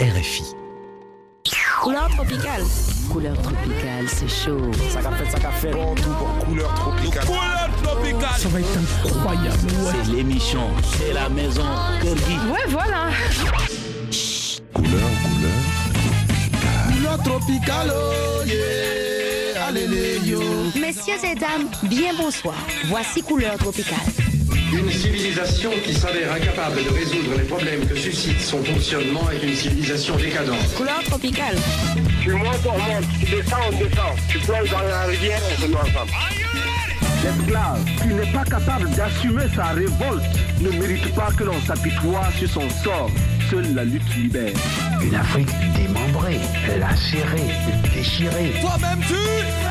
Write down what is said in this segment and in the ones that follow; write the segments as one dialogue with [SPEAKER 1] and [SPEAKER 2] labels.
[SPEAKER 1] RFI.
[SPEAKER 2] Couleur tropicale.
[SPEAKER 3] Couleur tropicale, c'est chaud.
[SPEAKER 4] Ça fait bon tout pour couleur tropicale.
[SPEAKER 5] Couleur tropicale.
[SPEAKER 6] Ça va être incroyable.
[SPEAKER 5] Ouais. C'est l'émission, c'est la maison Kirby.
[SPEAKER 2] Ouais, voilà.
[SPEAKER 4] Couleur tropicale, oh yeah. Allez, yo.
[SPEAKER 3] Messieurs et dames, bien bonsoir. Voici Couleur tropicale.
[SPEAKER 7] Une civilisation qui s'avère incapable de résoudre les problèmes que suscite son fonctionnement est une civilisation décadente.
[SPEAKER 2] Couleur tropicale.
[SPEAKER 8] Tu montes, on monte. Tu descends, on descend. Tu plonges dans la rivière, on se met ensemble.
[SPEAKER 9] L'esclave qui n'est pas capable d'assumer sa révolte ne mérite pas que l'on s'apitoie sur son sort. Seule la lutte libère.
[SPEAKER 10] Une Afrique démembrée, lacérée, déchirée.
[SPEAKER 5] Toi-même tu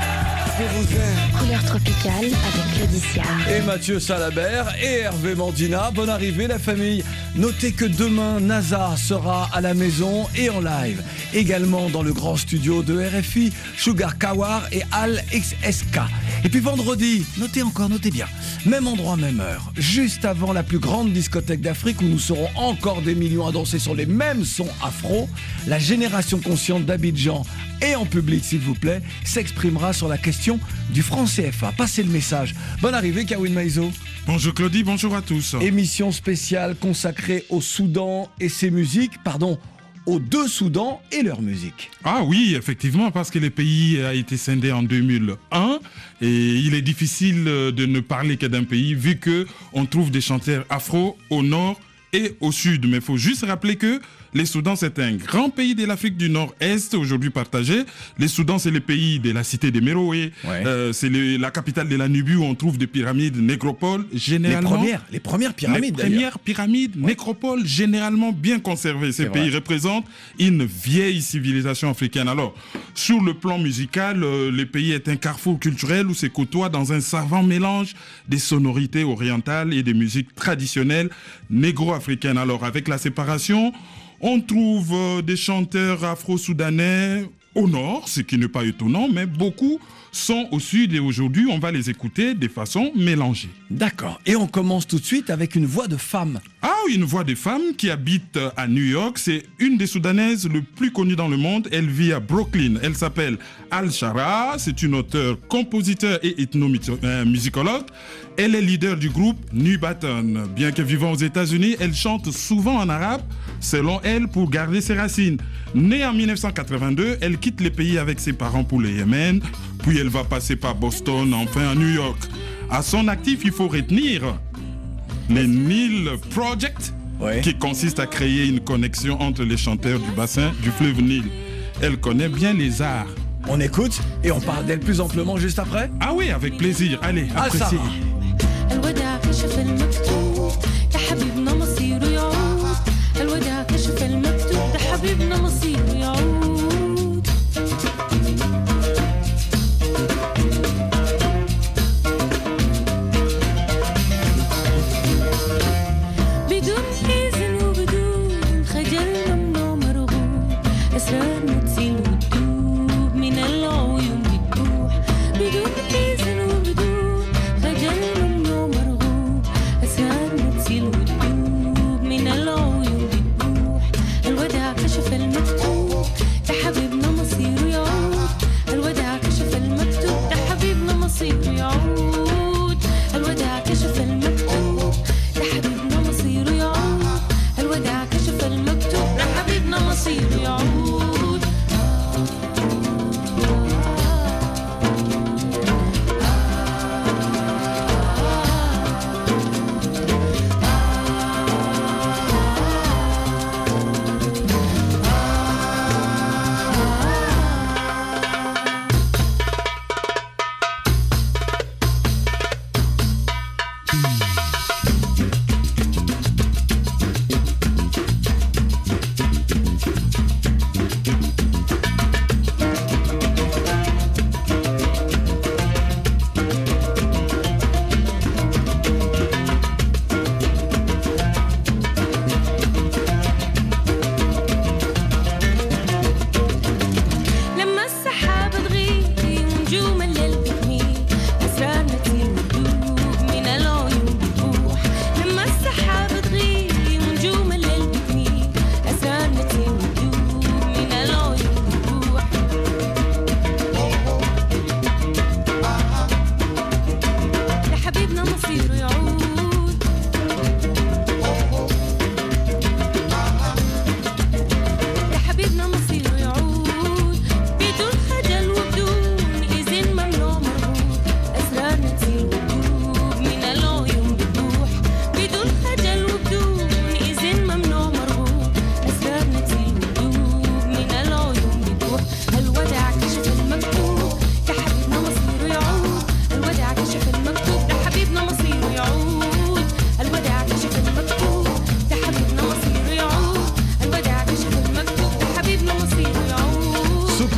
[SPEAKER 3] Couleur tropicale avec Claudie Siard.
[SPEAKER 1] Et Mathieu Salabert et Hervé Mandina. Bonne arrivée la famille. Notez que demain, NASA sera à la maison et en live. Également dans le grand studio de RFI, Sugar Kawar et Al XSK. Et puis vendredi, notez bien, même endroit, même heure, juste avant la plus grande discothèque d'Afrique où nous serons encore des millions à danser sur les mêmes sons afro, la génération consciente d'Abidjan et en public s'il vous plaît, s'exprimera sur la question du franc CFA. Passez le message. Bonne arrivée Kawin Maïzo.
[SPEAKER 6] Bonjour Claudie, bonjour à tous.
[SPEAKER 1] Émission spéciale consacrée au Soudan et ses musiques, aux deux Soudans et leur musique.
[SPEAKER 6] Ah oui, effectivement, parce que le pays a été scindé en 2001 et il est difficile de ne parler que d'un pays vu qu'on trouve des chanteurs afro au nord et au sud. Mais il faut juste rappeler que les Soudans, c'est un grand pays de l'Afrique du Nord-Est, aujourd'hui partagé. Les Soudans, c'est le pays de la cité des Méroé. Ouais. C'est la capitale de la Nubie où on trouve des pyramides nécropoles, généralement.
[SPEAKER 1] Les premières pyramides,
[SPEAKER 6] d'ailleurs. Les premières pyramides nécropoles, généralement bien conservées. Ces pays représentent une vieille civilisation africaine. Alors, sur le plan musical, le pays est un carrefour culturel où se côtoient dans un savant mélange des sonorités orientales et des musiques traditionnelles négro-africaines. Alors, avec la séparation, on trouve des chanteurs afro-soudanais au nord, ce qui n'est pas étonnant, mais beaucoup sont au sud et aujourd'hui, on va les écouter de façon mélangée.
[SPEAKER 1] D'accord. Et on commence tout de suite avec une voix de femme.
[SPEAKER 6] Ah, une voix de femme qui habite à New York. C'est une des Soudanaises le plus connues dans le monde. Elle vit à Brooklyn. Elle s'appelle Al-Shara. C'est une auteure, compositeur et ethnomusicologue. Elle est leader du groupe New Baton. Bien que vivant aux États-Unis, elle chante souvent en arabe, selon elle, pour garder ses racines. Née en 1982, elle quitte le pays avec ses parents pour le Yémen. Puis elle va passer par Boston, enfin à New York. À son actif, il faut retenir le Nile Project, qui consiste à créer une connexion entre les chanteurs du bassin du fleuve Nil. Elle connaît bien les arts.
[SPEAKER 1] On écoute et on parle d'elle plus amplement juste après.
[SPEAKER 6] Ah oui, avec plaisir. Allez, appréciez.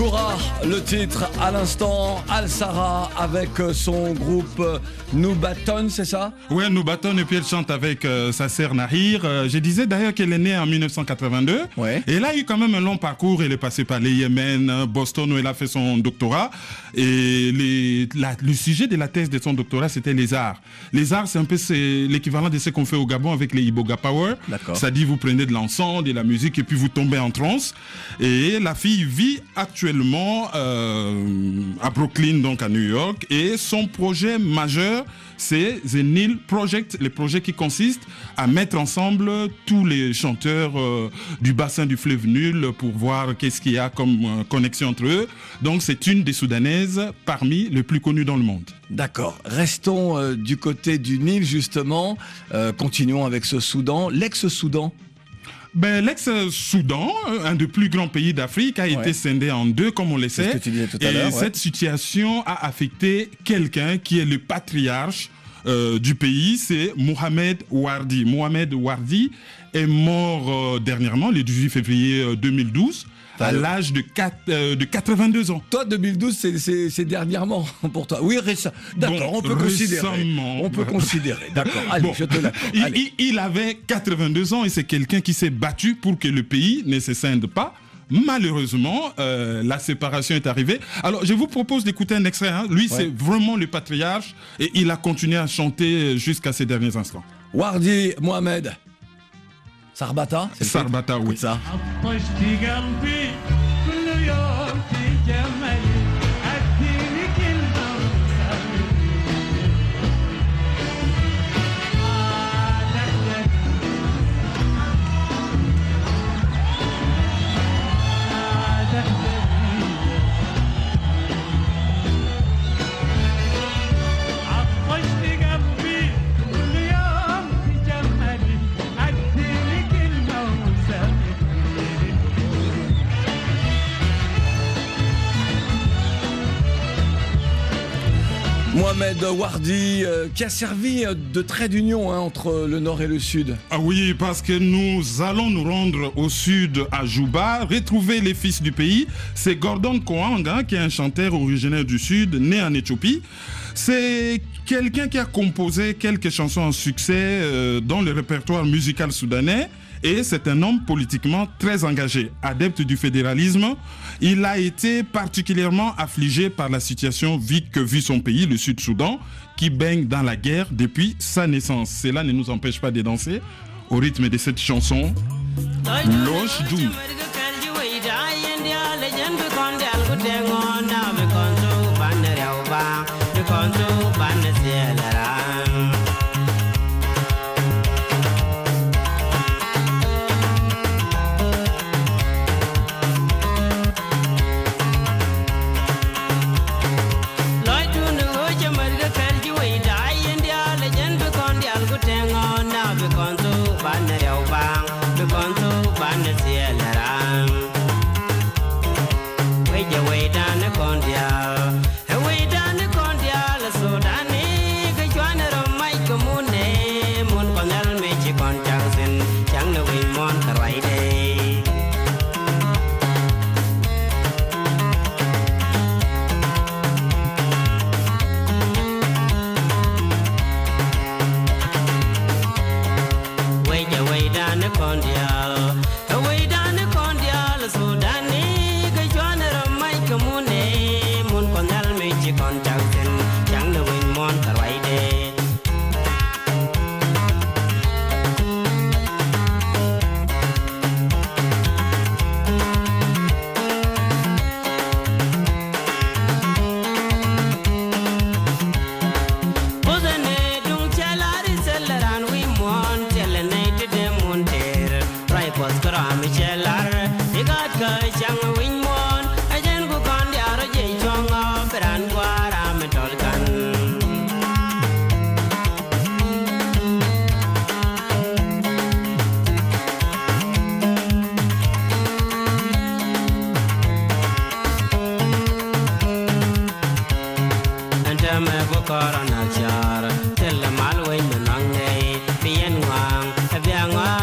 [SPEAKER 1] Koura, le titre à l'instant, Al Sara avec son groupe Nubaton, c'est ça?
[SPEAKER 6] Ouais, Nubaton, et puis elle chante avec sa sœur Nahir. Je disais d'ailleurs qu'elle est née en 1982.
[SPEAKER 1] Ouais.
[SPEAKER 6] Et elle a eu quand même un long parcours. Elle est passée par le Yémen, Boston, où elle a fait son doctorat. Et le sujet de la thèse de son doctorat, c'était les arts. Les arts, c'est un peu l'équivalent de ce qu'on fait au Gabon avec les Iboga Power.
[SPEAKER 1] D'accord.
[SPEAKER 6] C'est-à-dire, vous prenez de l'encens, de la musique, et puis vous tombez en transe. Et la fille vit actuellement à Brooklyn, donc à New York. Et son projet majeur, c'est The Nile Project, le projet qui consiste à mettre ensemble tous les chanteurs du bassin du fleuve Nil pour voir qu'est-ce qu'il y a comme connexion entre eux. Donc c'est une des Soudanaises parmi les plus connues dans le monde.
[SPEAKER 1] D'accord. Restons du côté du Nil justement. Continuons avec ce Soudan, l'ex-Soudan.
[SPEAKER 6] Ben, l'ex-Soudan, un des plus grands pays d'Afrique, a été scindé en deux, comme on le sait.
[SPEAKER 1] C'est ce que tu disais tout à l'heure.
[SPEAKER 6] Et cette situation a affecté quelqu'un qui est le patriarche du pays, c'est Mohamed Wardi. Mohamed Wardi est mort dernièrement, le 18 février 2012. À l'âge de 82 ans.
[SPEAKER 1] Toi, 2012, c'est dernièrement pour toi. Oui, récemment. D'accord,
[SPEAKER 6] bon,
[SPEAKER 1] on peut considérer. On peut considérer. D'accord, allez, je te l'accorde.
[SPEAKER 6] Il avait 82 ans et c'est quelqu'un qui s'est battu pour que le pays ne se scinde pas. Malheureusement, la séparation est arrivée. Alors, je vous propose d'écouter un extrait. Hein. Lui, c'est vraiment le patriarche et il a continué à chanter jusqu'à ces derniers instants.
[SPEAKER 1] Wardi Mohamed. Sarbata, c'est
[SPEAKER 6] Sarbata, oui.
[SPEAKER 1] Ça. Mohamed Wardi, qui a servi de trait d'union entre le nord et le sud.
[SPEAKER 6] Ah oui, parce que nous allons nous rendre au sud, à Juba, retrouver les fils du pays. C'est Gordon Kowang, qui est un chanteur originaire du sud, né en Éthiopie. C'est quelqu'un qui a composé quelques chansons en succès dans le répertoire musical soudanais. Et c'est un homme politiquement très engagé, adepte du fédéralisme. Il a été particulièrement affligé par la situation que vit son pays, le Sud-Soudan, qui baigne dans la guerre depuis sa naissance. Cela ne nous empêche pas de danser au rythme de cette chanson, Loche Dou.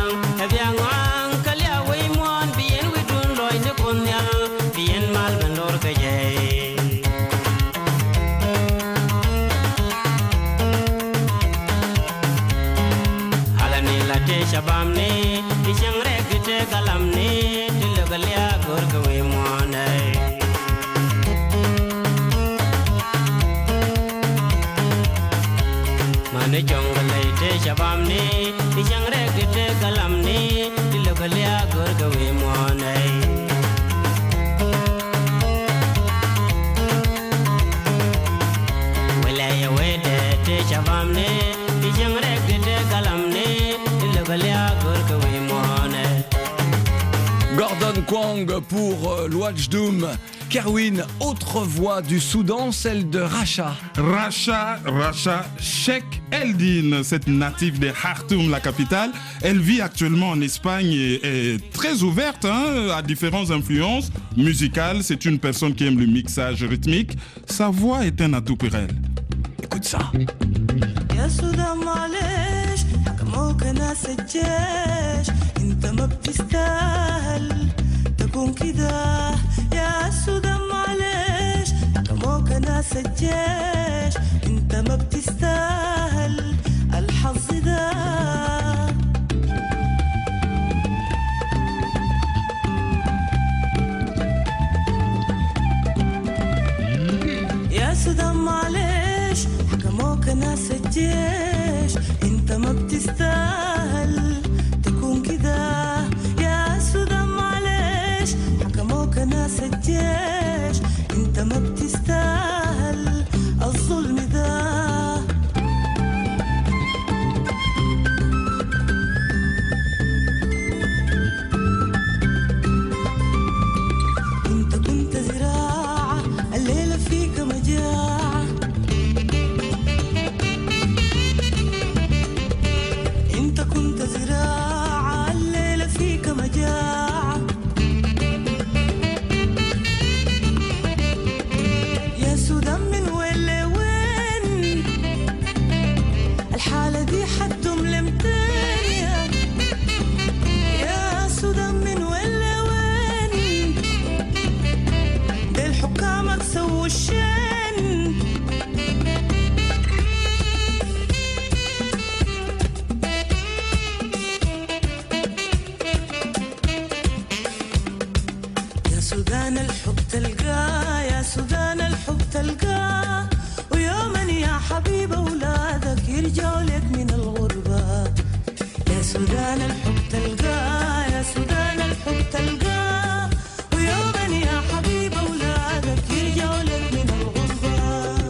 [SPEAKER 11] Bien mal,
[SPEAKER 1] Jackson Kwang pour L'Ouajdoum. Kerwin, autre voix du Soudan, celle de Racha.
[SPEAKER 6] Racha Sheikh Eldin, cette native de Khartoum, la capitale. Elle vit actuellement en Espagne et est très ouverte à différentes influences musicales. C'est une personne qui aime le mixage rythmique. Sa voix est un atout pour elle.
[SPEAKER 1] Écoute ça.
[SPEAKER 11] ناس الجيش انت ما بتستاهل الحظ ده يا سودان معلش حكموك ناس الجيش انت ما بتستاهل تكون كده يا سودان معلش حكموك ناس الجيش انت ما بتستاهل الظلم ده انت كنت زراعة الليلة فيك مجاعة انت كنت زراعة الليلة فيك مجاعة يا سودان من وين لوين الحالة دي حتم لمتين يا سودان من وين لوين ديل حكامك سووا الشين يا سودان الحب تلقاه يا سودان الحب تلقاه ويوما يا حبيب أولادك يرجعوا لك من الغربة يا سودان الحب تلقاه يا سودان الحب تلقاه ويوما يا حبيب أولادك يرجعوا لك من الغربة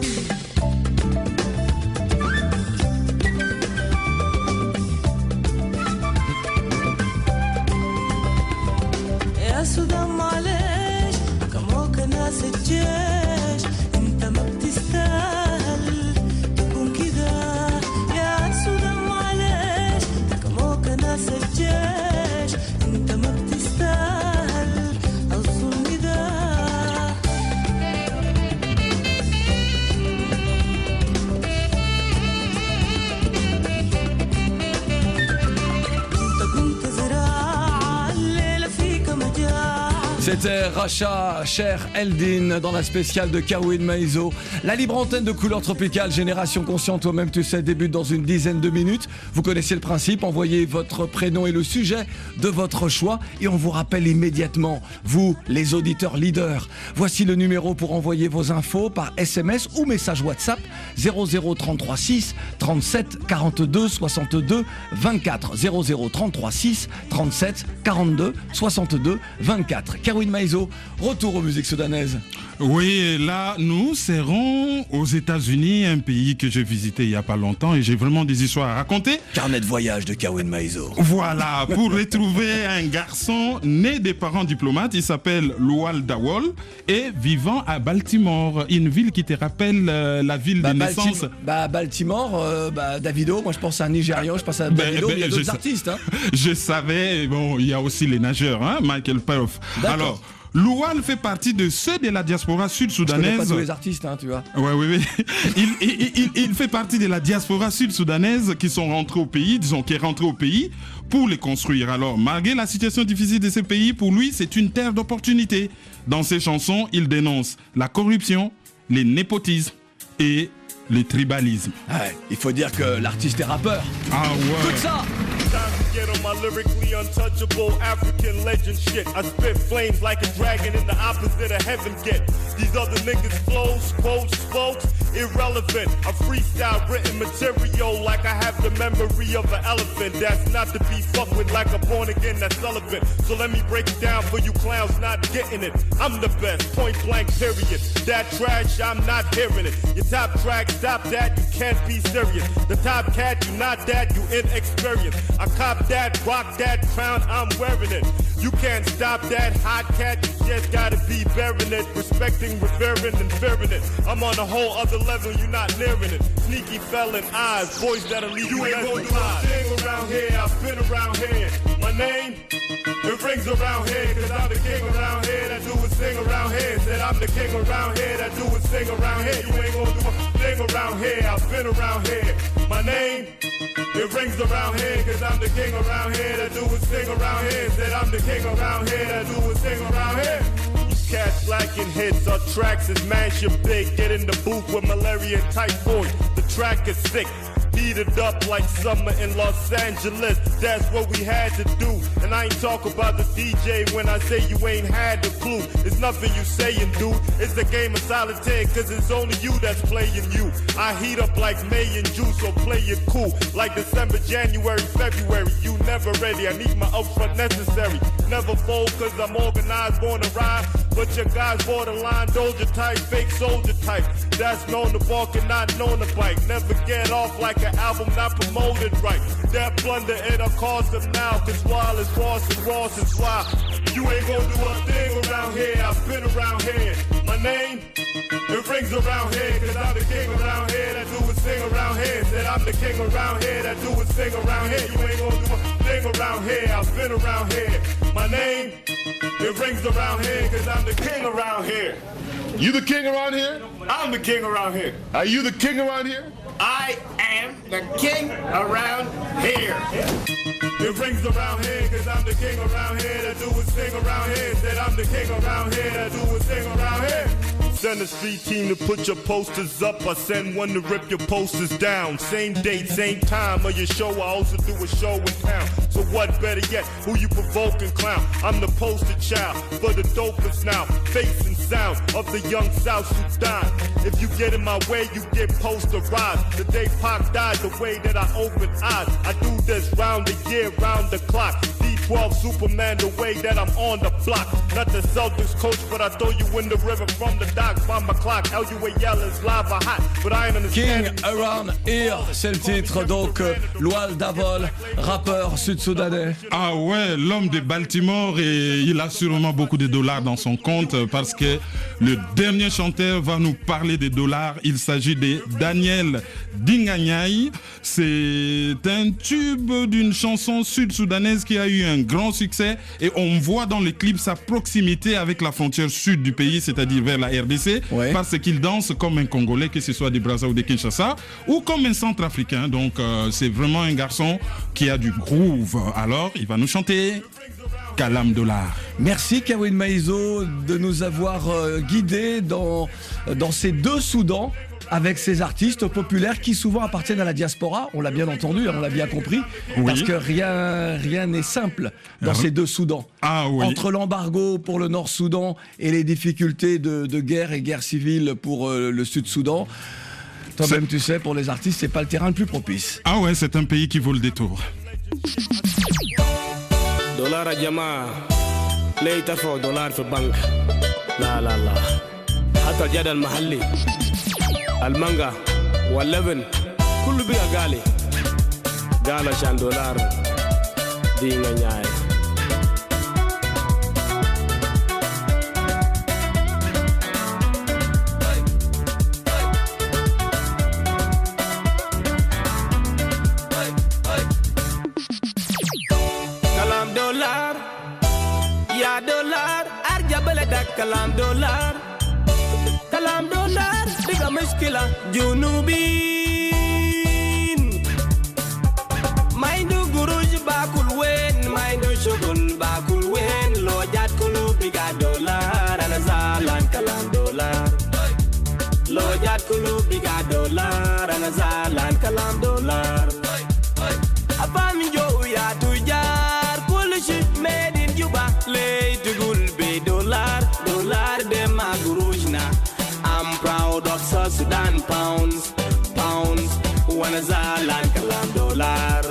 [SPEAKER 11] يا سودان معلش كموك ناس الجيش انت ما بتستاهل تكون كده يا سودان معلش كموك ناس الجيش انت ما بتستاهل الظلم ده انت كنت زراعة الليلة فيك مجاعة.
[SPEAKER 1] C'était Racha Sheikh Eldin dans la spéciale de Kerwin Maïzo. La libre antenne de Couleur Tropicale, Génération Consciente, toi-même tu sais, débute dans une dizaine de minutes. Vous connaissez le principe, envoyez votre prénom et le sujet de votre choix et on vous rappelle immédiatement, vous les auditeurs leaders. Voici le numéro pour envoyer vos infos par SMS ou message WhatsApp 00336 37 42 62 24 00336 37 42 62 24. Kerwin Maïzo, retour aux musiques soudanaises.
[SPEAKER 6] Oui, là, nous serons aux États-Unis, un pays que j'ai visité il n'y a pas longtemps et j'ai vraiment des histoires à raconter.
[SPEAKER 1] Carnet de voyage de Kerwin Maïzo.
[SPEAKER 6] Voilà, pour retrouver un garçon né des parents diplomates, il s'appelle Lual Dawol et vivant à Baltimore, une ville qui te rappelle la ville de naissance.
[SPEAKER 1] Baltimore, Davido, moi je pense à un Nigérian, je pense à Davido, mais il y a d'autres artistes. Hein.
[SPEAKER 6] Je savais, bon, il y a aussi les nageurs, Michael Phelps. Alors, Lual fait partie de ceux de la diaspora sud-soudanaise.
[SPEAKER 1] Je connais pas tous les artistes, tu vois.
[SPEAKER 6] Oui. Il fait partie de la diaspora sud-soudanaise qui sont rentrés au pays, qui est rentré au pays pour les construire. Alors, malgré la situation difficile de ce pays, pour lui, c'est une terre d'opportunité. Dans ses chansons, il dénonce la corruption, les népotismes et le tribalisme.
[SPEAKER 1] Ouais, il faut dire que l'artiste est rappeur.
[SPEAKER 6] Ah ouais.
[SPEAKER 1] Écoute ça.
[SPEAKER 12] Get on my lyrically untouchable African legend shit. I spit flames like a dragon in the opposite of heaven get. These other niggas flows, quotes, spokes, irrelevant. I freestyle written material like I have the memory of an elephant. That's not to be fucked with like a born again that's relevant. So let me break it down for you clowns not getting it. I'm the best, point blank period. That trash, I'm not hearing it. Your top track, stop that, you can't be serious. The top cat, you not that, you inexperienced. I cop Drop that, rock that crown, I'm wearing it. You can't stop that hot cat, you just gotta be bearing it. Respecting, revering, and fearing it. I'm on a whole other level, you're not nearing it. Sneaky felon eyes, boys that'll leave you ain't gonna do a thing around here, I've been around here. My name, it rings around here, cause I'm the king around here that do a sing around here. Said I'm the king around here that do a sing around here. You ain't gonna do a thing around here, I've been around here. My name, it rings around here, cause I'm the king around here that do a sing around here. Said I'm the king around here that do a sing around here. Cats lacking hits, our tracks is mansion big. Get in the booth with malaria and typhoid. The track is sick. Heated up like summer in Los Angeles. That's what we had to do. And I ain't talk about the DJ when I say you ain't had the clue. It's nothing you saying, dude. It's a game of solitaire, cause it's only you that's playing you. I heat up like May and June, so play it cool. Like December, January, February. You never ready. I need my upfront necessary. Never fold cause I'm organized, born to ride. But your guys borderline, doja type, fake soldier type. That's known to walk and not known to bike. Never get off like an album not promoted right. That blunder, it'll cost them now. Cause while it's Ross is wild. You ain't gonna do a thing around here. I've been around here. My name, it rings around here. Cause I'm the king around here that do a sing around here. Said I'm the king around here that do a sing around here. You ain't gonna do a thing around here. I've been around here. My name, it rings around here. Cause I'm the king around here.
[SPEAKER 13] You the king around here?
[SPEAKER 12] I'm the king around here.
[SPEAKER 13] Are you the king around here?
[SPEAKER 12] I am the king around here. It rings around here, cause I'm the king around here that do a sing around here. Said I'm the king around here that do a sing around here. Send a street team to put your posters up. I send one to rip your posters down. Same date, same time of your show. I also do a show in town. So what better yet, who you provoking clown? I'm the poster child for the dopest now. Face and sound of the young South Sudan. If you get in my way, you get posterized. The day Pac died, the way that I open eyes. I do this round the year, round the clock. D12 Superman, the way that I'm on the block. Not the Celtics coach, but I throw you in the river from the dock. Bomb my clock, LUAL is lava hot. But I ain't
[SPEAKER 1] King Around Here, c'est le titre. Donc, Lual Davol, rappeur sud-soudanais.
[SPEAKER 6] Ah ouais, l'homme de Baltimore, et il a sûrement beaucoup de dollars dans son compte parce que le dernier chanteur va nous parler des dollars. Il s'agit de Daniel Dinganyai. C'est un tube d'une chanson sud-soudanaise qui a eu un grand succès et on voit dans le clip sa proximité avec la frontière sud du pays, c'est-à-dire vers la RDC, ouais. Parce qu'il danse comme un Congolais, que ce soit du Brazza ou de Kinshasa, ou comme un Centrafricain. Donc c'est vraiment un garçon qui a du groove. Alors il va nous chanter Kalam Dollar.
[SPEAKER 1] Merci Kawin Maizo de nous avoir guidés dans ces deux Soudans, avec ces artistes populaires qui souvent appartiennent à la diaspora. On l'a bien entendu, on l'a bien compris, oui. Parce que rien n'est simple dans ces deux Soudans.
[SPEAKER 6] Ah, oui.
[SPEAKER 1] Entre l'embargo pour le Nord-Soudan et les difficultés de guerre et guerre civile pour le Sud-Soudan, toi-même tu sais, pour les artistes, c'est pas le terrain le plus propice.
[SPEAKER 6] Ah ouais, c'est un pays qui vaut le détour.
[SPEAKER 14] Dollar à Jama, later for dollar for bank. La la la. Hatta jadal mahalli. المانجا واللبن كله بقى غالي قال عشان دولار دينا نياي كلام دولار يا دولار ارجع بلدك كلام دولار كلام دولار بقى مشكلة جنوبين ما عنده قروش باكل وين ما عنده شغل باكل وين لو جات كله بقى دولار أنا زعلان كلام دولار لو جات كله بقى دولار أنا زعلان كلام دولار أفهم جو يا تجار كل شيء made in Cuba ليه تقول بدولار دولار ده ما قروشنا I'm proud of South Sudan pounds, wanna zalan kalam dollar.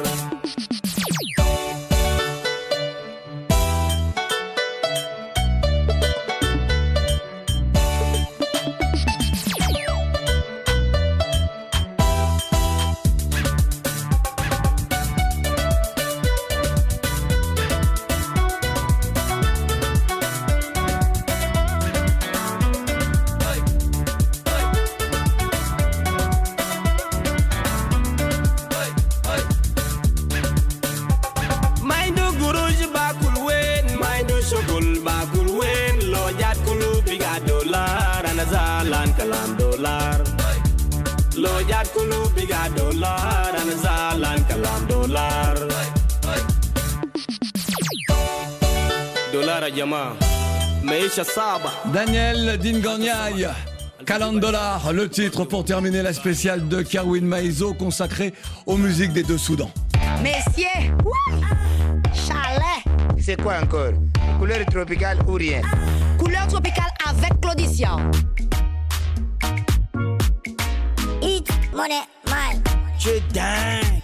[SPEAKER 14] Lojat kulu biga dollar anazalan kalam dollar dollar jama meisha saba.
[SPEAKER 1] Daniel Dinganyai, Kalandolar, le titre pour terminer la spéciale de Kerwin Maizo consacrée aux musiques des deux Soudans.
[SPEAKER 3] Messieurs, chalet.
[SPEAKER 15] C'est quoi encore? Couleur tropicale ou rien?
[SPEAKER 3] Couleur tropicale avec Claudition.
[SPEAKER 16] Eat money, man.
[SPEAKER 14] Tu dingue.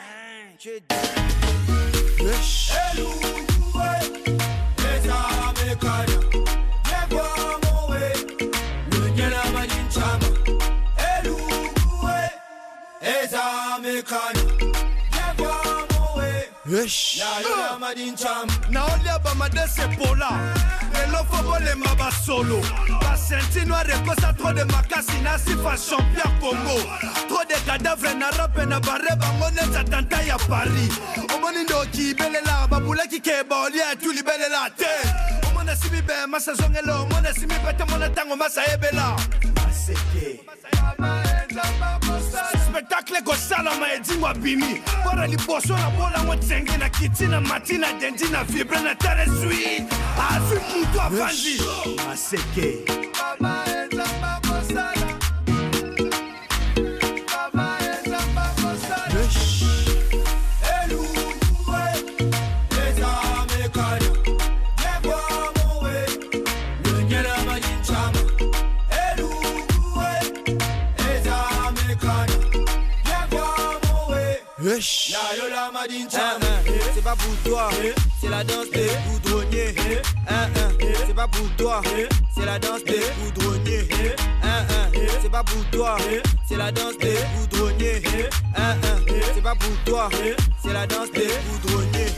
[SPEAKER 17] Na olia ba madese pola Elo fobo le maba solo Ba senti noir rekosa trop de makasi na sifa champion Congo Trop de cadavres na rap na barre bangone zatanta ya Paris Omoni ndo ki belela babula ki keba olia tu libele la te Omona sibi be masa zongelo Omona sibi bete mona tango masa ebela Maseke Spectacle go salama edingwa bimi Bora liposo na bola ngo tsenge na kitina matina dendi na vibre na tere sweet Afi mutu afanzi Maseke Mama eza mabosala Mama eza mabosala Elu uwe Eza mekanya Yegwa mowe Nyera majinchama Elu uwe Eza mekanya
[SPEAKER 14] c'est pas pour toi, c'est la danse des goudronniers. C'est pas pour toi, c'est la danse des goudronniers. C'est pas pour toi, c'est la danse des goudronniers. C'est pas pour toi, c'est la danse des goudronniers.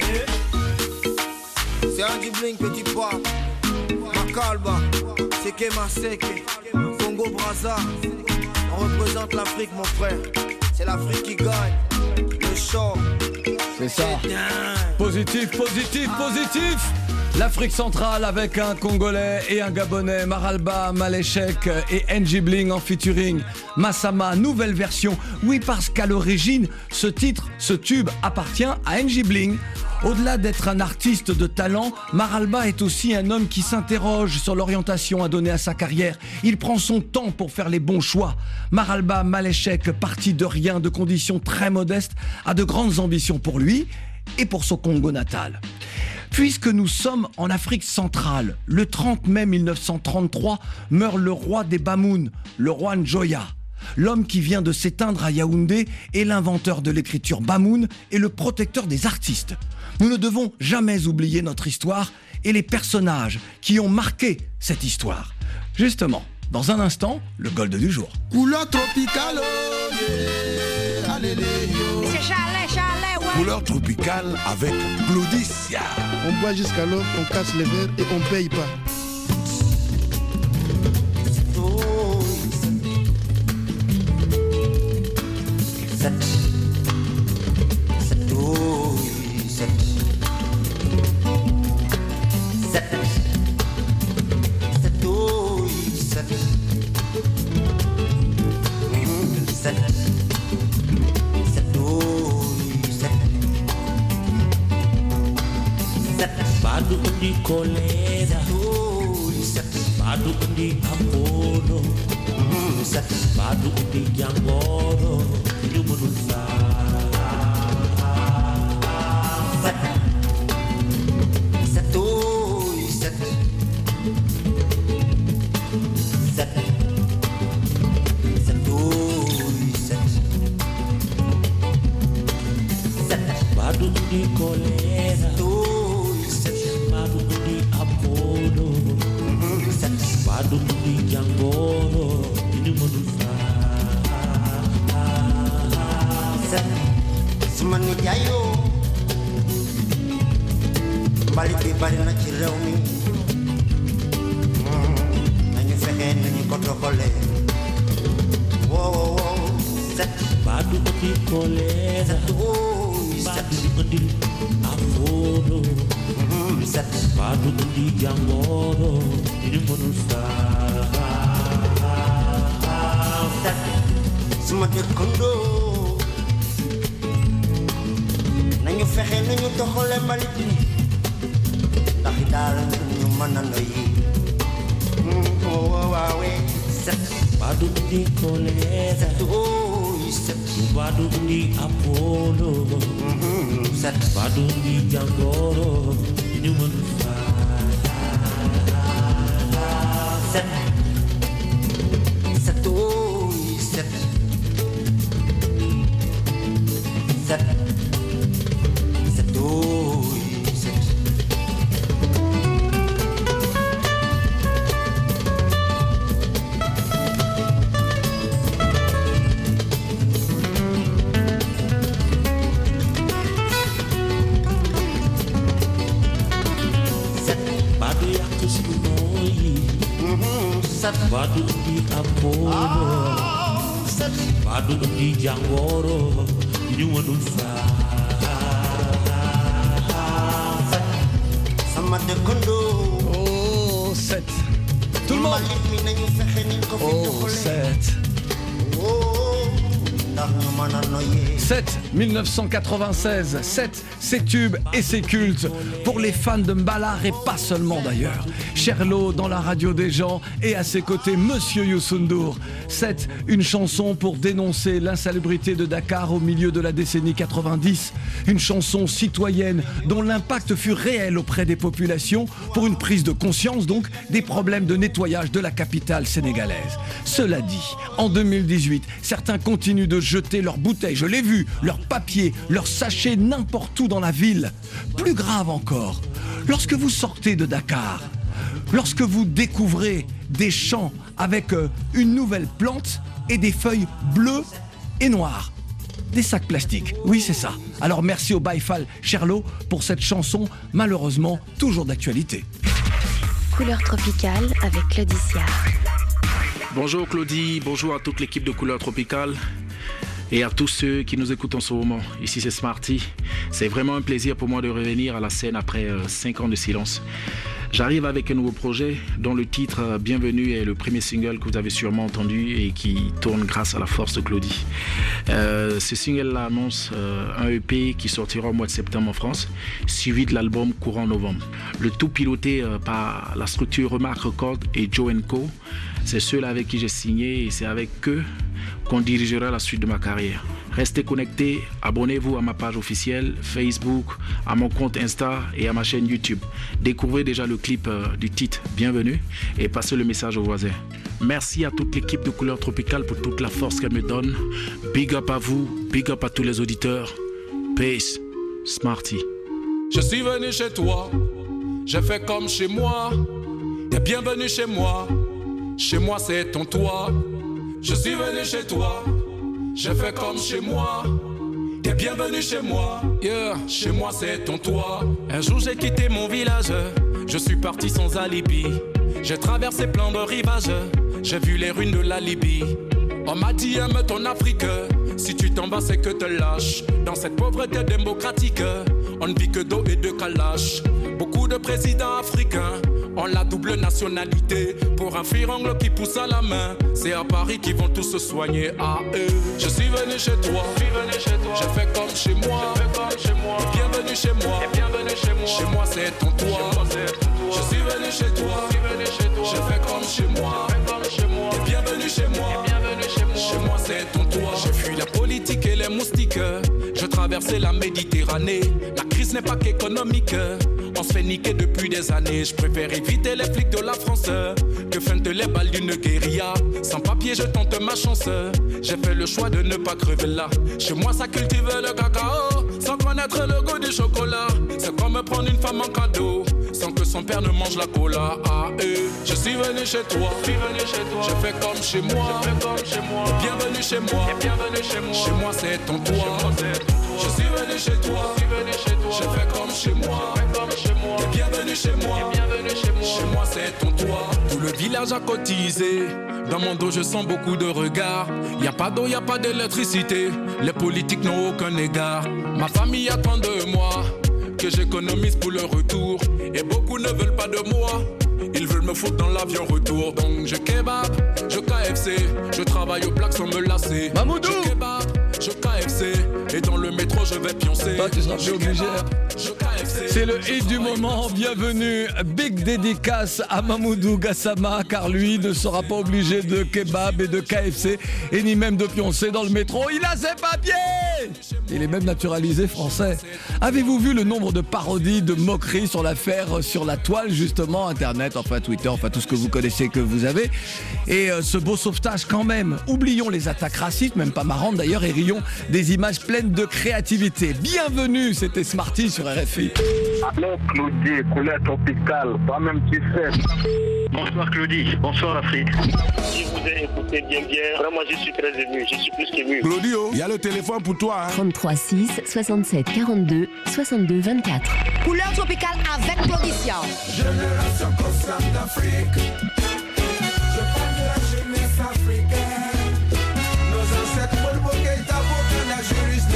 [SPEAKER 14] C'est Andy Bling, petit pas. Makalba, c'est Kema Seke, Congo Brazza. On représente l'Afrique, mon frère. C'est l'Afrique qui gagne. Le show.
[SPEAKER 1] C'est ça. Positif, positif, positif. L'Afrique centrale avec un Congolais et un Gabonais, Maralba, Malechek et NG Bling en featuring. Massama, nouvelle version. Oui, parce qu'à l'origine, ce titre, ce tube appartient à NG Bling. Au-delà d'être un artiste de talent, Maralba est aussi un homme qui s'interroge sur l'orientation à donner à sa carrière. Il prend son temps pour faire les bons choix. Maralba Malechek, parti de rien, de conditions très modestes, a de grandes ambitions pour lui et pour son Congo natal. Puisque nous sommes en Afrique centrale, le 30 mai 1933 meurt le roi des Bamoun, le roi Njoya. L'homme qui vient de s'éteindre à Yaoundé est l'inventeur de l'écriture Bamoun et le protecteur des artistes. Nous ne devons jamais oublier notre histoire et les personnages qui ont marqué cette histoire. Justement, dans un instant, le Gold du jour.
[SPEAKER 4] Couleur tropicale, yeah. Allez,
[SPEAKER 3] c'est chalet, ouais.
[SPEAKER 4] Couleur tropicale avec Claudicia.
[SPEAKER 18] On boit jusqu'à l'heure, on casse les verres et on paye pas.
[SPEAKER 5] Badu undi kolera, badu undi apolo, badu undi jangoro, yumunusa. Badu undi kolera. Badu di jangoro ini menusa
[SPEAKER 19] semani jayo balik di bari na ci rew mi nañu fexé nañu ko doxale wo set
[SPEAKER 5] badu di kolera badu di andil aforo set badu di jangoro
[SPEAKER 19] semua dëkkandoo nañu fexe nañu doxale mbalit mi ndax daal ñu mën a noyyi waawee set
[SPEAKER 5] Badu di kolera
[SPEAKER 19] set
[SPEAKER 5] Badu di Apollo
[SPEAKER 19] set
[SPEAKER 5] Badu di Jangoro ñu mën fa
[SPEAKER 19] set set set set set set
[SPEAKER 5] Badu yak sunoyi
[SPEAKER 19] set
[SPEAKER 5] Badu di Apollo
[SPEAKER 19] set
[SPEAKER 5] Badu di Jangoro ñu mën fa
[SPEAKER 19] sama dëkkandoo
[SPEAKER 1] Oh, 7. Tout le monde.
[SPEAKER 19] mbalit mi nañu fexe niñ ko fi
[SPEAKER 1] Oh,
[SPEAKER 19] doxalee
[SPEAKER 1] 7.
[SPEAKER 19] ndax ñu mën a noyyee
[SPEAKER 1] 7, 1996, 7, ses tubes et ses cultes pour les fans de Mbalar et pas seulement d'ailleurs. Cherlo dans la radio des gens et à ses côtés Monsieur Youssou N'Dour. 7, une chanson pour dénoncer l'insalubrité de Dakar au milieu de la décennie 90. Une chanson citoyenne dont l'impact fut réel auprès des populations pour une prise de conscience donc des problèmes de nettoyage de la capitale sénégalaise. Cela dit, en 2018, certains continuent de jeter leurs bouteilles, je l'ai vu, leurs papiers, leurs sachets n'importe où dans la ville. Plus grave encore, lorsque vous sortez de Dakar, lorsque vous découvrez des champs avec une nouvelle plante et des feuilles bleues et noires. Des sacs plastiques, oui c'est ça. Alors merci au Baïfal Cherlo pour cette chanson, malheureusement toujours d'actualité.
[SPEAKER 20] Couleur tropicale avec Claudie Siard.
[SPEAKER 21] Bonjour Claudie, bonjour à toute l'équipe de Couleur Tropicale et à tous ceux qui nous écoutent en ce moment. Ici c'est Smarty. C'est vraiment un plaisir pour moi de revenir à la scène après 5 ans de silence. J'arrive avec un nouveau projet dont le titre Bienvenue est le premier single que vous avez sûrement entendu et qui tourne grâce à la force de Claudie. Ce single-là annonce un EP qui sortira au mois de septembre en France, suivi de l'album courant novembre. Le tout piloté par la structure Remarque Records et Joe & Co. C'est ceux-là avec qui j'ai signé et c'est avec eux qu'on dirigera la suite de ma carrière. Restez connectés, abonnez-vous à ma page officielle Facebook, à mon compte Insta et à ma chaîne YouTube. Découvrez déjà le clip du titre Bienvenue et passez le message aux voisins. Merci à toute l'équipe de Couleur Tropicale pour toute la force qu'elle me donne. Big up à vous, big up à tous les auditeurs. Peace, Smarty.
[SPEAKER 22] Je suis venu chez toi, j'ai fait comme chez moi. T'es bienvenu chez moi, chez moi c'est ton toit. Je suis venu chez toi, j'ai fait comme chez moi. T'es bienvenu chez moi, yeah. Chez moi c'est ton toit. Un jour j'ai quitté mon village, je suis parti sans alibi. J'ai traversé plein de rivages, j'ai vu les ruines de la Libye. On m'a dit aime ton Afrique, si tu t'en vas c'est que te lâches. Dans cette pauvreté démocratique, on ne vit que d'eau et de kalash. Beaucoup de présidents africains ont la double nationalité. Pour un frirangle qui pousse à la main, c'est à Paris qu'ils vont tous se soigner à eux. Je suis venu chez toi, j'ai fait comme chez moi. Bienvenue chez moi, chez moi c'est ton toit. Je suis venu chez toi, j'ai fait comme chez moi. Bienvenue chez moi, chez moi c'est ton toit. J'ai fui la politique et les moustiques, je traversais la Méditerranée. La crise n'est pas qu'économique, on se fait niquer depuis des années. Je préfère éviter les flics de la France que feinte les balles d'une guérilla. Sans papier je tente ma chance, j'ai fait le choix de ne pas crever là. Chez moi ça cultive le cacao, sans connaître le goût du chocolat. C'est comme prendre une femme en cadeau, sans que son père ne mange la cola. Ah, je suis venu chez toi, j'ai fait comme chez moi. Bienvenue chez moi, chez moi c'est ton toit. Je suis venu chez toi, j'ai fait comme chez moi. Bienvenue chez moi, chez moi c'est ton toit. Tout le village a cotisé, dans mon dos je sens beaucoup de regards. Y'a pas d'eau, y'a pas d'électricité, les politiques n'ont aucun égard. Ma famille attend de moi que j'économise pour le retour. Et beaucoup ne veulent pas de moi. Ils veulent me foutre dans l'avion retour. Donc je kebab, je KFC. Je travaille au plaque sans me lasser.
[SPEAKER 1] Mamoudou!
[SPEAKER 22] Je kebab, je KFC. Et dans le métro je vais pioncer.
[SPEAKER 1] Toi tu seras plus obligé. C'est le hit du moment, bienvenue. Big dédicace à Mamoudou Gassama, car lui ne sera pas obligé de kebab et de KFC, et ni même de pioncer dans le métro. Il a ses papiers! Il est même naturalisé français. Avez-vous vu le nombre de parodies, de moqueries sur l'affaire, sur la toile justement, Internet, enfin Twitter, enfin tout ce que vous connaissez, que vous avez. Et ce beau sauvetage quand même. Oublions les attaques racistes, même pas marrantes d'ailleurs, et rions des images pleines de créativité. Bienvenue, c'était Smarty sur RFI.
[SPEAKER 8] Allô Claudie, couleur tropicale, toi-même tu sais.
[SPEAKER 2] Bonsoir Claudie, bonsoir l'Afrique.
[SPEAKER 8] Je vous ai écouté bien, vraiment je suis très ému, je suis plus qu'ému.
[SPEAKER 13] Claudie, il y a le téléphone pour toi.
[SPEAKER 3] 33 6 67 42 62 24.
[SPEAKER 16] Couleur tropicale avec Claudicia.
[SPEAKER 7] Génération consciente d'Afrique. Je parle de la jeunesse africaine. Nos ancêtres la juriste.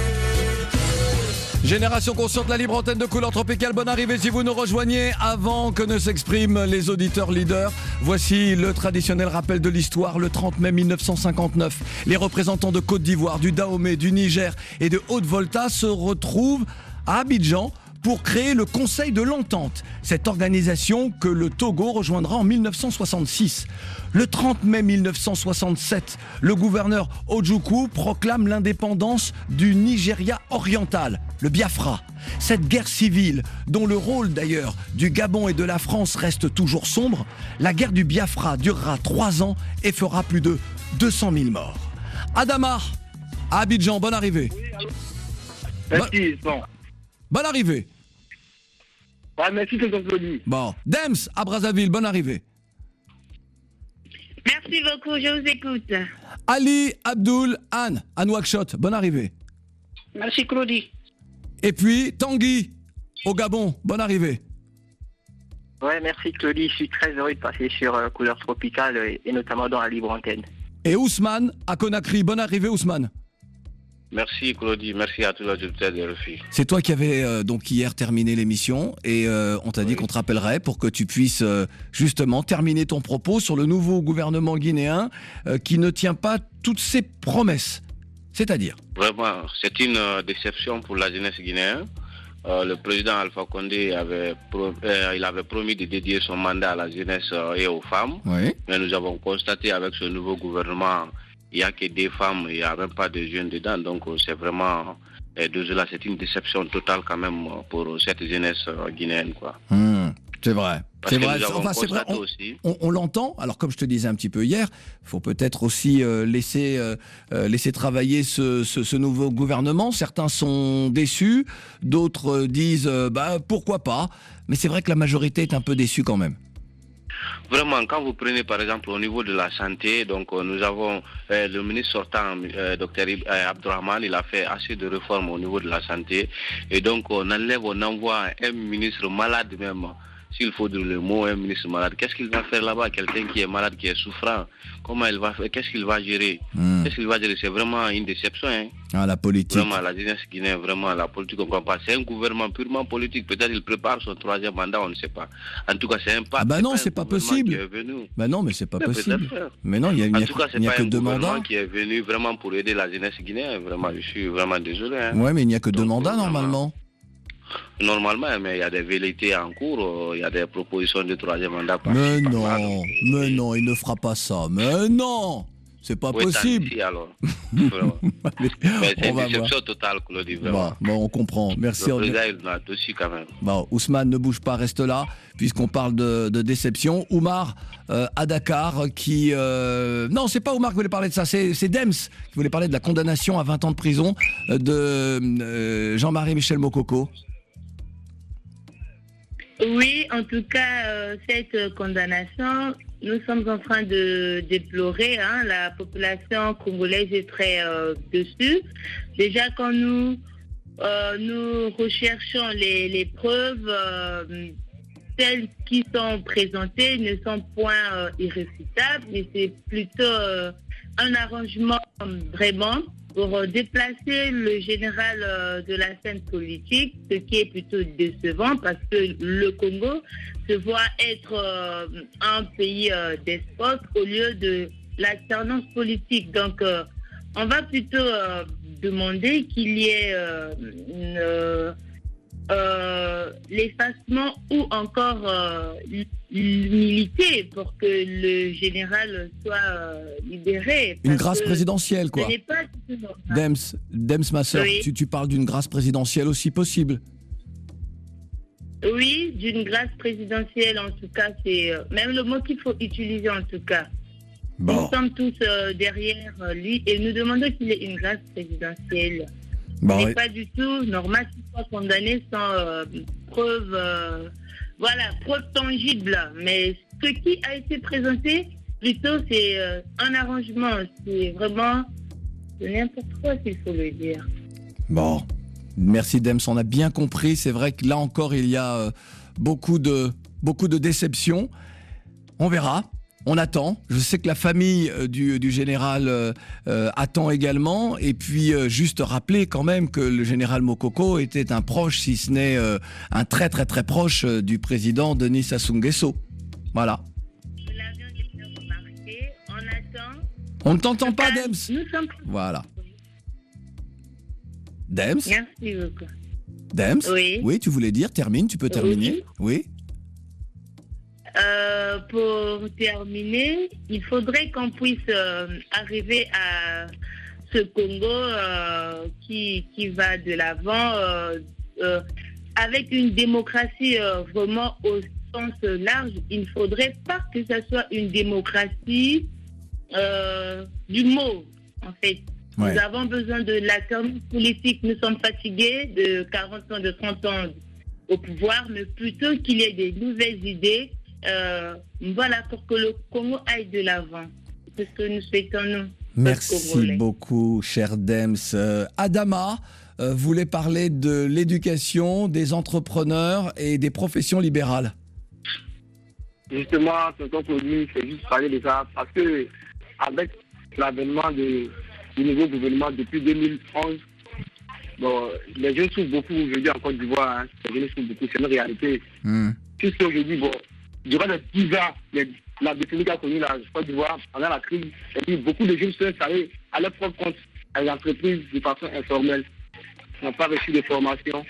[SPEAKER 1] Génération consciente, la libre antenne de Couleur Tropicale. Bonne arrivée si vous nous rejoignez avant que ne s'expriment les auditeurs leaders. Voici le traditionnel rappel de l'histoire. Le 30 mai 1959, les représentants de Côte d'Ivoire, du Dahomey, du Niger et de Haute-Volta se retrouvent à Abidjan pour créer le Conseil de l'Entente, cette organisation que le Togo rejoindra en 1966. Le 30 mai 1967, le gouverneur Ojukwu proclame l'indépendance du Nigeria oriental, le Biafra. Cette guerre civile, dont le rôle d'ailleurs du Gabon et de la France reste toujours sombre, la guerre du Biafra durera 3 ans et fera plus de 200 000 morts. Adama, à Abidjan, bonne arrivée.
[SPEAKER 8] Merci, bon.
[SPEAKER 1] Bonne arrivée.
[SPEAKER 8] Ouais, merci, c'est Claudie.
[SPEAKER 1] Bon. Dems, à Brazzaville, bonne arrivée.
[SPEAKER 23] Merci beaucoup, je vous écoute.
[SPEAKER 1] Ali Abdul Anne, à Nouakchott, bonne arrivée.
[SPEAKER 23] Merci Claudie.
[SPEAKER 1] Et puis Tanguy, au Gabon, bonne arrivée.
[SPEAKER 2] Ouais, merci Claudie, je suis très heureux de passer sur Couleur Tropicale et notamment dans la libre antenne.
[SPEAKER 1] Et Ousmane, à Conakry, bonne arrivée Ousmane.
[SPEAKER 24] Merci Claudie, merci à tous les auditeurs de RFI.
[SPEAKER 1] C'est toi qui avais donc hier terminé l'émission et on t'a dit qu'on te rappellerait pour que tu puisses justement terminer ton propos sur le nouveau gouvernement guinéen qui ne tient pas toutes ses promesses. C'est-à-dire ?
[SPEAKER 24] Vraiment, c'est une déception pour la jeunesse guinéenne. Le président Alpha Condé avait promis de dédier son mandat à la jeunesse et aux femmes.
[SPEAKER 1] Oui.
[SPEAKER 24] Mais nous avons constaté avec ce nouveau gouvernement, il n'y a que des femmes, il n'y a même pas de jeunes dedans. Donc c'est vraiment, désolé, c'est une déception totale quand même pour cette jeunesse guinéenne, quoi.
[SPEAKER 1] C'est vrai.
[SPEAKER 24] Parce
[SPEAKER 1] c'est
[SPEAKER 24] que
[SPEAKER 1] vrai.
[SPEAKER 24] nous avons
[SPEAKER 1] Enfin, c'est vrai.
[SPEAKER 24] constaté
[SPEAKER 1] On l'entend. Alors, comme je te disais un petit peu hier, il faut peut-être aussi laisser travailler ce nouveau gouvernement. Certains sont déçus, d'autres disent pourquoi pas. Mais c'est vrai que la majorité est un peu déçue quand même.
[SPEAKER 24] Vraiment, quand vous prenez par exemple au niveau de la santé, donc nous avons le ministre sortant, Dr Abdourahmane, il a fait assez de réformes au niveau de la santé. Et donc on envoie un ministre malade même. S'il faut dire le mot, un ministre malade, qu'est-ce qu'il va faire là-bas? Quelqu'un qui est malade, qui est souffrant, comment il va faire? Qu'est-ce qu'il va gérer? Qu'est-ce qu'il va gérer? C'est vraiment une déception. Hein?
[SPEAKER 1] Ah, la politique.
[SPEAKER 24] Vraiment, la jeunesse guinéenne, vraiment, la politique, on ne comprend pas. C'est un gouvernement purement politique. Peut-être qu'il prépare son 3e mandat, on ne sait pas. En tout cas, c'est un pas.
[SPEAKER 1] Ah bah non, c'est pas possible. Bah non, mais c'est pas possible. Mais non, il n'y a que 2 mandats.
[SPEAKER 24] Qui est venu vraiment pour aider la jeunesse guinéenne. Vraiment, je suis vraiment désolé. Hein.
[SPEAKER 1] Ouais, mais il n'y a que 2 mandats normalement.
[SPEAKER 24] Normalement, mais il y a des velléités en cours, il y a des propositions de 3e mandat.
[SPEAKER 1] Mais non, il ne fera pas ça. Mais non, c'est pas possible.
[SPEAKER 24] Ici, alors. Mais c'est une déception totale, Claudie.
[SPEAKER 1] Bon, on comprend. Merci.
[SPEAKER 24] Le président, il a dessus quand même.
[SPEAKER 1] Bon, Ousmane, ne bouge pas, reste là, puisqu'on parle de déception. Oumar, à Dakar, qui... Non, c'est pas Oumar qui voulait parler de ça, c'est Dems qui voulait parler de la condamnation à 20 ans de prison de Jean-Marie Michel Mokoko.
[SPEAKER 23] Oui, en tout cas, cette condamnation, nous sommes en train de déplorer. Hein, la population congolaise est très dessus. Déjà, quand nous recherchons les preuves, celles qui sont présentées ne sont point irréfutables, mais c'est plutôt un arrangement vraiment pour déplacer le général de la scène politique, ce qui est plutôt décevant parce que le Congo se voit être un pays despote au lieu de l'alternance politique. Donc, on va plutôt demander qu'il y ait l'effacement ou encore l'humilité pour que le général soit libéré.
[SPEAKER 1] Une grâce présidentielle, quoi.
[SPEAKER 23] Ce n'est pas du tout normal.
[SPEAKER 1] Dems, ma soeur,
[SPEAKER 23] Oui.
[SPEAKER 1] tu parles d'une grâce présidentielle aussi possible.
[SPEAKER 23] Oui, d'une grâce présidentielle, en tout cas, c'est même le mot qu'il faut utiliser, en tout cas.
[SPEAKER 1] Bon.
[SPEAKER 23] Nous sommes tous derrière lui et nous demandons qu'il ait une grâce présidentielle.
[SPEAKER 1] Bon,
[SPEAKER 23] Ce n'est
[SPEAKER 1] ouais.
[SPEAKER 23] pas du tout normal qu'il soit condamné sans preuve, preuve tangible. Mais ce qui a été présenté, plutôt, c'est un arrangement. C'est vraiment n'importe quoi, s'il faut le dire.
[SPEAKER 1] Bon, merci Dems, on a bien compris. C'est vrai que là encore, il y a beaucoup de déceptions. On verra. On attend. Je sais que la famille du général attend également. Et puis, juste rappeler quand même que le général Mokoko était un proche, si ce n'est un très très très proche du président Denis Sassou Nguesso. Voilà.
[SPEAKER 23] Nous l'avions déjà remarqué. On attend.
[SPEAKER 1] On ne t'entend pas, Dems.
[SPEAKER 23] Nous sommes...
[SPEAKER 1] Voilà. Dems.
[SPEAKER 23] Merci beaucoup.
[SPEAKER 1] Dems.
[SPEAKER 23] Oui.
[SPEAKER 1] Tu voulais dire, termine, tu peux terminer. Oui.
[SPEAKER 23] Pour terminer, il faudrait qu'on puisse arriver à ce Congo qui va de l'avant avec une démocratie vraiment au sens large. Il ne faudrait pas que ce soit une démocratie du mot, en fait.
[SPEAKER 1] Ouais.
[SPEAKER 23] Nous avons besoin de l'alternance politique. Nous sommes fatigués de 40 ans, de 30 ans au pouvoir, mais plutôt qu'il y ait des nouvelles idées. Pour que le Congo aille de l'avant. C'est ce que nous souhaitons, nous.
[SPEAKER 1] Merci beaucoup, cher Dems. Adama voulait parler de l'éducation, des entrepreneurs et des professions libérales.
[SPEAKER 8] Justement, tonton Claudie, c'est juste parler de ça, parce que avec l'avènement du nouveau gouvernement depuis 2011, les jeunes souffrent beaucoup aujourd'hui en Côte d'Ivoire. Les jeunes souffrent beaucoup, c'est une réalité. Puisque aujourd'hui, durant les 10 ans, la décennie qu'a connue la Côte d'Ivoire, pendant la crise, et puis beaucoup de jeunes sont installés à leur propre compte, à l'entreprise de façon informelle. Ils n'ont pas reçu de formation.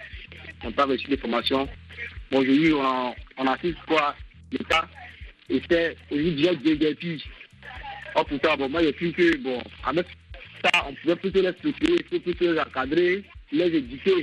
[SPEAKER 8] Aujourd'hui, on assiste quoi l'État essaie aujourd'hui de déguerpir. Or pourtant, moi, je trouve que, avec ça, on pouvait plutôt les structurer, plutôt les encadrer, les éduquer.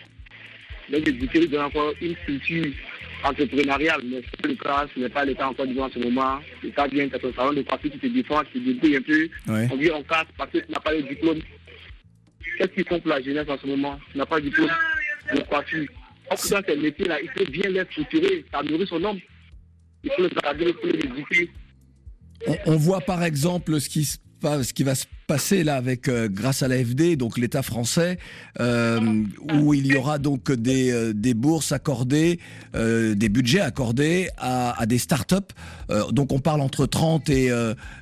[SPEAKER 8] Dans encore une structure entrepreneuriale, mais c'est le cas, ce n'est pas le cas encore en ce moment. L'État vient d'être un salon de parti qui se défend, qui se débrouille un peu.
[SPEAKER 1] Ouais.
[SPEAKER 8] On vient en casse parce qu'il n'a pas de diplôme. Qu'est-ce qu'ils font pour la jeunesse en ce moment? Il n'a pas de diplôme de coiffure. Or, dans ces métiers-là, il faut bien les structurer, ça nourrit son homme. Il faut le cadrer, il faut les éduquer.
[SPEAKER 1] On voit par exemple ce qui va se passer là avec grâce à l'AFD, donc l'État français, où il y aura donc des bourses accordées, des budgets accordés à des startups. Donc on parle entre 30 et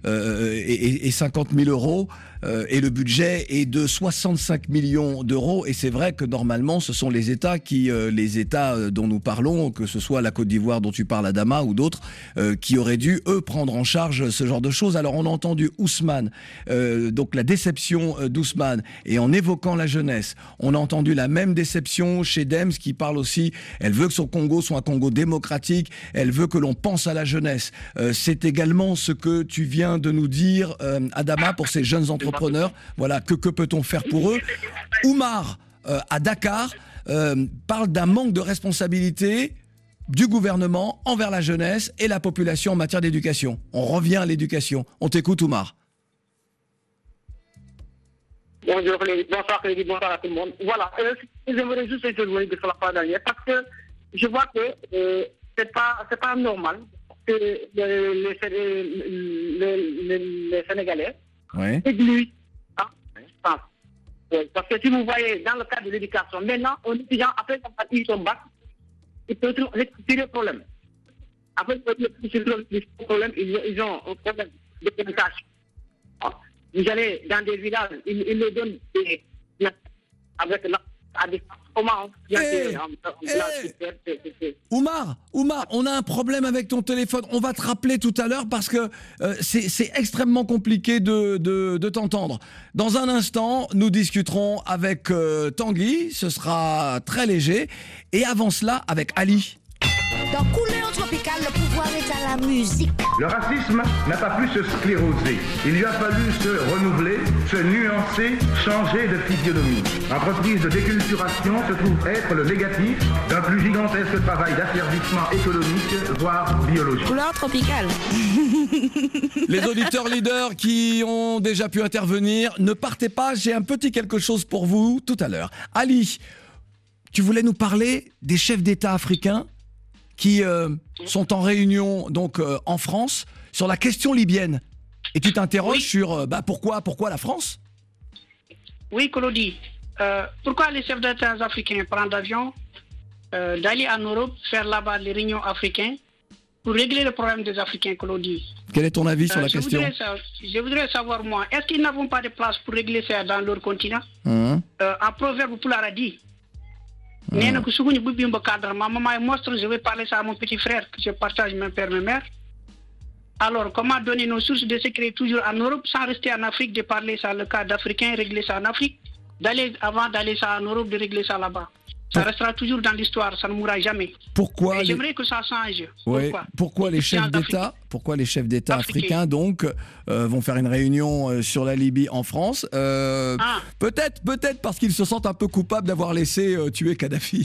[SPEAKER 1] 50 000 euros. Et le budget est de 65 millions d'euros. Et c'est vrai que normalement, ce sont les États dont nous parlons, que ce soit la Côte d'Ivoire dont tu parles, Adama, ou d'autres, qui auraient dû, eux, prendre en charge ce genre de choses. Alors, on a entendu Ousmane, donc la déception d'Ousmane, et en évoquant la jeunesse, on a entendu la même déception chez Dems, qui parle aussi, elle veut que son Congo soit un Congo démocratique, elle veut que l'on pense à la jeunesse. C'est également ce que tu viens de nous dire, Adama, pour ces jeunes entrepreneurs. Voilà, que peut-on faire pour eux? Oumar, à Dakar, parle d'un manque de responsabilité du gouvernement envers la jeunesse et la population en matière d'éducation. On revient à l'éducation. On t'écoute, Oumar.
[SPEAKER 8] Bonjour, bonsoir à tout le monde. Voilà, j'aimerais juste intervenir de la part dernière parce que je vois que c'est pas normal que les Sénégalais négligent ça. Parce que si vous voyez dans le cadre de l'éducation, maintenant, un étudiant, après ils sont bac, il peut tirer le problème. Après le problème, ils ont un problème de pénétration. vous allez dans des villages, ils le donnent avec comment
[SPEAKER 1] Oumar, on a un problème avec ton téléphone. On va te rappeler tout à l'heure parce que c'est extrêmement compliqué de t'entendre. Dans un instant, nous discuterons avec Tanguy. Ce sera très léger. Et avant cela, avec Ali.
[SPEAKER 16] Dans Couleur Tropicale, le pouvoir est à la musique.
[SPEAKER 9] Le racisme n'a pas pu se scléroser. Il lui a fallu se renouveler, se nuancer, changer de physionomie. L'entreprise de déculturation se trouve être le négatif d'un plus gigantesque travail d'asservissement économique, voire biologique.
[SPEAKER 16] Couleur Tropicale.
[SPEAKER 1] Les auditeurs leaders qui ont déjà pu intervenir, ne partez pas, j'ai un petit quelque chose pour vous tout à l'heure. Ali, tu voulais nous parler des chefs d'État africains qui sont en réunion donc en France sur la question libyenne. Et tu t'interroges sur pourquoi la France?
[SPEAKER 10] Oui, Claudie. Pourquoi les chefs d'État africains prennent l'avion d'aller en Europe faire là-bas les réunions africaines pour régler le problème des Africains, Claudie?
[SPEAKER 1] Quel est ton avis sur la question?
[SPEAKER 10] Je voudrais savoir, moi, est-ce qu'ils n'ont pas de place pour régler ça dans leur continent? Un proverbe pour la dit. Je vais parler ça à mon petit frère, que je partage mon père, ma mère. Alors, comment donner nos sources de secret toujours en Europe sans rester en Afrique, de parler ça le cas d'Africains, régler ça en Afrique, avant d'aller ça en Europe, de régler ça là-bas. Ça restera toujours dans l'histoire, ça ne mourra jamais.
[SPEAKER 1] Pourquoi
[SPEAKER 10] j'aimerais que ça change.
[SPEAKER 1] Pourquoi les chefs d'État africains donc vont faire une réunion sur la Libye en France? Peut-être parce qu'ils se sentent un peu coupables d'avoir laissé tuer Kadhafi.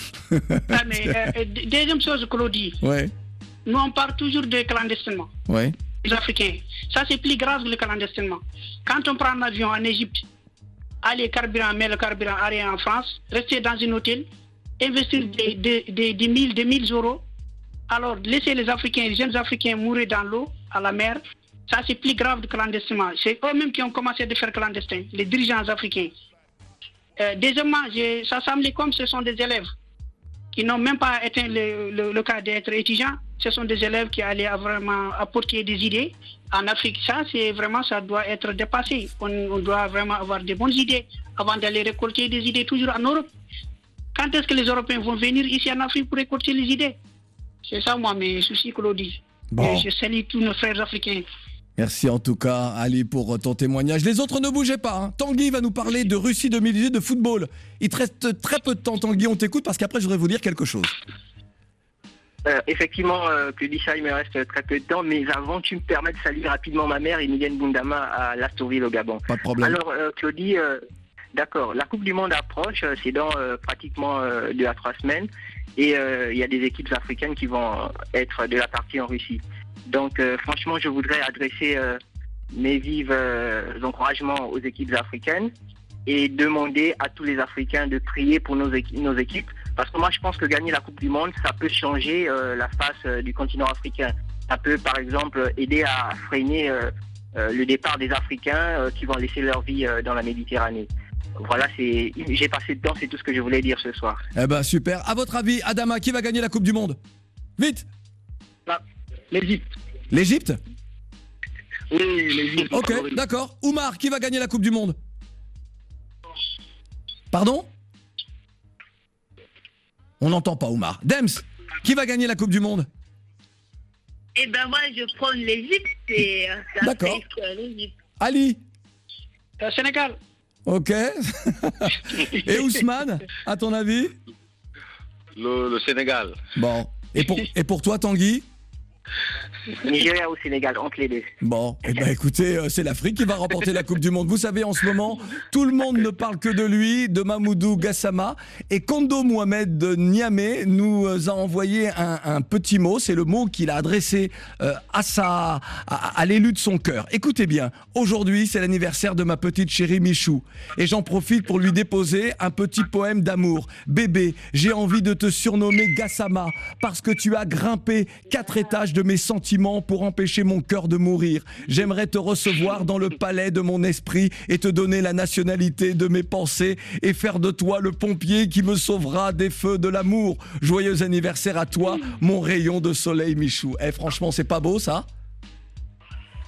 [SPEAKER 10] Deuxième chose, Claudie. Nous on parle toujours de clandestinement. Les Africains. Ça c'est plus grave que le clandestinement. Quand on prend un avion en Égypte, aller carburant, mais le carburant arrive en France, rester dans un hôtel, investir des 1000 euros, alors laisser les Africains, les jeunes Africains mourir dans l'eau, à la mer, ça c'est plus grave que le clandestinement. C'est eux-mêmes qui ont commencé à faire clandestin, les dirigeants africains. Deuxièmement, ça semble comme ce sont des élèves qui n'ont même pas atteint le cas d'être étudiants. Ce sont des élèves qui allaient vraiment apporter des idées. En Afrique, ça doit être dépassé. On doit vraiment avoir des bonnes idées avant d'aller récolter des idées toujours en Europe. Quand est-ce que les Européens vont venir ici en Afrique pour récolter les idées? C'est ça, moi, mes soucis, Claudie. Je salue tous nos frères africains.
[SPEAKER 1] Merci en tout cas, Ali, pour ton témoignage. Les autres ne bougez pas. Hein. Tanguy va nous parler de Russie 2018 de football. Il te reste très peu de temps, Tanguy. On t'écoute parce qu'après, je voudrais vous dire quelque chose.
[SPEAKER 2] Effectivement, Claudie, il me reste très peu de temps, mais avant, tu me permets de saluer rapidement ma mère, Emilienne Boundama, à Lastourville, au Gabon.
[SPEAKER 1] Pas de problème.
[SPEAKER 2] Alors, Claudie, d'accord, la Coupe du Monde approche, c'est dans pratiquement 2 à 3 semaines, et il y a des équipes africaines qui vont être de la partie en Russie. Donc, franchement, je voudrais adresser mes vifs encouragements aux équipes africaines et demander à tous les Africains de prier pour nos équipes. Parce que moi, je pense que gagner la Coupe du Monde, ça peut changer la face du continent africain. Ça peut, par exemple, aider à freiner le départ des Africains qui vont laisser leur vie dans la Méditerranée. Voilà, j'ai passé de temps, c'est tout ce que je voulais dire ce soir.
[SPEAKER 1] Eh ben, super. À votre avis, Adama, qui va gagner la Coupe du Monde? Vite.
[SPEAKER 8] L'Égypte.
[SPEAKER 1] L'Égypte?
[SPEAKER 8] Oui, l'Égypte.
[SPEAKER 1] Ok, d'accord. Oumar, qui va gagner la Coupe du Monde? Pardon? On n'entend pas Oumar. Dems, qui va gagner la Coupe du Monde?
[SPEAKER 23] Eh ben moi je prends l'Égypte et
[SPEAKER 1] d'accord. Ali?
[SPEAKER 10] Sénégal.
[SPEAKER 1] Ok. Et Ousmane, à ton avis?
[SPEAKER 24] Le Sénégal.
[SPEAKER 1] Bon. Et pour toi, Tanguy?
[SPEAKER 2] Nigeria ou Sénégal, entre les deux.
[SPEAKER 1] Bon, eh ben écoutez, c'est l'Afrique qui va remporter la Coupe du Monde. Vous savez, en ce moment, tout le monde ne parle que de lui, de Mamoudou Gassama. Et Kondo Mohamed de Niamey nous a envoyé un petit mot. C'est le mot qu'il a adressé à l'élu de son cœur. Écoutez bien, aujourd'hui, c'est l'anniversaire de ma petite chérie Michou. Et j'en profite pour lui déposer un petit poème d'amour. Bébé, j'ai envie de te surnommer Gassama parce que tu as grimpé 4 étages de mes sentiments pour empêcher mon cœur de mourir. J'aimerais te recevoir dans le palais de mon esprit et te donner la nationalité de mes pensées et faire de toi le pompier qui me sauvera des feux de l'amour. Joyeux anniversaire à toi, mon rayon de soleil, Michou. Eh, franchement, c'est pas beau, ça?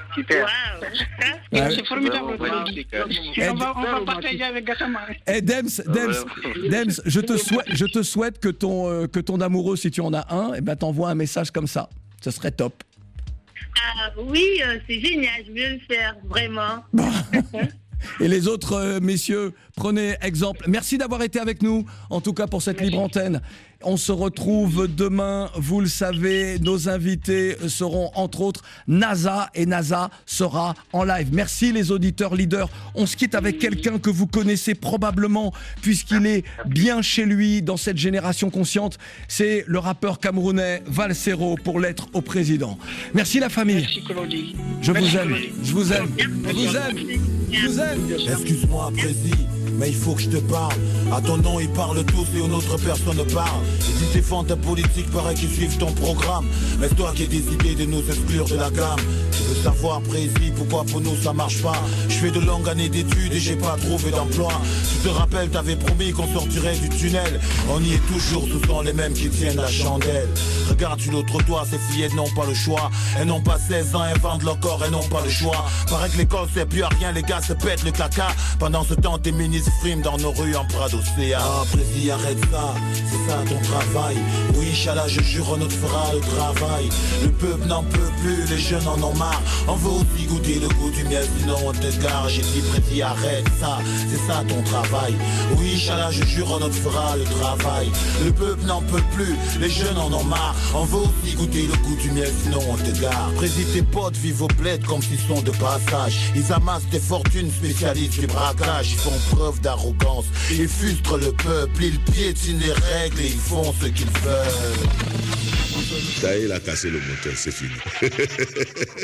[SPEAKER 2] Super.
[SPEAKER 10] C'est formidable. On va partager avec Gassama.
[SPEAKER 1] Dems, je te souhaite que ton amoureux, si tu en as un, t'envoie un message comme ça. Ce serait top.
[SPEAKER 23] Oui, c'est génial, je vais le faire, vraiment.
[SPEAKER 1] Et les autres messieurs, prenez exemple. Merci d'avoir été avec nous, en tout cas pour cette libre antenne. On se retrouve demain, vous le savez, nos invités seront entre autres NASA, et NASA sera en live. Merci les auditeurs leaders. On se quitte avec quelqu'un que vous connaissez probablement puisqu'il est bien chez lui dans cette génération consciente. C'est le rappeur camerounais Valsero pour l'être au président. Merci la famille.
[SPEAKER 10] Merci Claudie.
[SPEAKER 1] Je vous aime. Je vous aime. Je vous aime. Je vous aime.
[SPEAKER 13] Excuse-moi, Prési, mais il faut que je te parle. À ton nom, ils parlent tous et une autre personne parle. Et si tes fans ta politique, paraît qu'ils suivent ton programme. Mais toi qui as décidé de nous exclure de la gamme. Tu veux savoir, Prési, pourquoi pour nous ça marche pas? Je fais de longues années d'études et j'ai pas trouvé d'emploi. Tu te rappelles, t'avais promis qu'on sortirait du tunnel. On y est toujours, ce sont les mêmes qui tiennent la chandelle. Regarde-tu l'autre toit, ces fillettes n'ont pas le choix. Elles n'ont pas 16 ans, elles vendent leur corps, elles n'ont pas le choix. Paraît que l'école c'est plus à rien, les gars se pètent le caca. Pendant ce temps, tes ministres friment dans nos rues en Prado CA. Ah, Prési, arrête ça, c'est ça ton travail. Oui, Inch'Allah, je jure, on te fera le travail. Le peuple n'en peut plus, les jeunes en ont marre. On veut aussi goûter le goût du miel, sinon on te gare. J'ai dit, Prési, arrête ça, c'est ça ton travail. Oui, Inch'Allah, je jure, on te fera le travail. Le peuple n'en peut plus, les jeunes en ont marre. On veut aussi goûter le goût du miel, sinon on te gare. Prési, tes potes vivent au bled comme s'ils sont de passage. Ils amassent des fortunes, spécialistes du braquage. Ils font preuve d'arrogance, ils frustrent le peuple. Ils piétinent les règles et ils font ce qu'ils veulent.
[SPEAKER 6] Ça y est, il a cassé le moteur, c'est fini.